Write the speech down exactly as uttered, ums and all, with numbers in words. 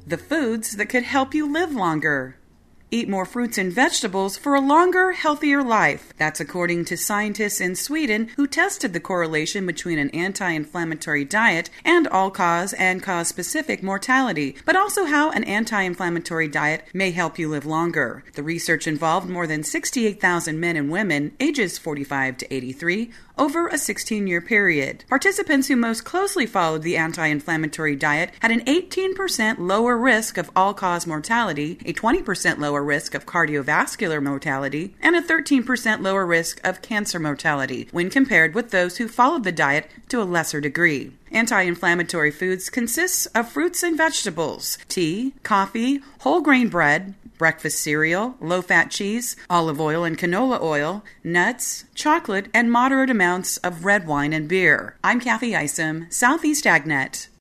The foods that could help you live longer. Eat more fruits and vegetables for a longer, healthier life. That's according to scientists in Sweden who tested the correlation between an anti-inflammatory diet and all-cause and cause-specific mortality, but also how an anti-inflammatory diet may help you live longer. The research involved more than sixty-eight thousand men and women, ages forty-five to eighty-three, over a sixteen-year period. Participants who most closely followed the anti-inflammatory diet had an eighteen percent lower risk of all-cause mortality, a twenty percent lower risk of cardiovascular mortality, and a thirteen percent lower risk of cancer mortality when compared with those who followed the diet to a lesser degree. Anti-inflammatory foods consists of fruits and vegetables, tea, coffee, whole grain bread, breakfast cereal, low-fat cheese, olive oil and canola oil, nuts, chocolate, and moderate amounts of red wine and beer. I'm Kathy Isom, Southeast AgNet.